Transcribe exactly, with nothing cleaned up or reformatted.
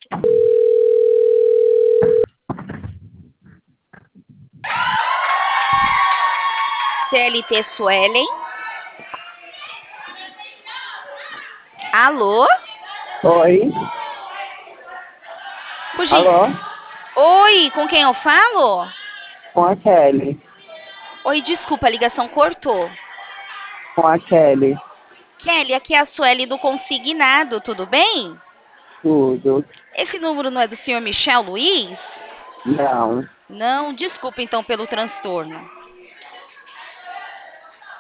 C L T Suelen. Alô? Oi. Fugi. Alô? Oi, com quem eu falo? Com a Kelly. Oi, desculpa, a ligação cortou. Com a Kelly. Kelly, aqui é a Sueli do Consignado, tudo bem? Tudo. Esse número não é do senhor Michel Luiz? Não. Não, desculpa então pelo transtorno.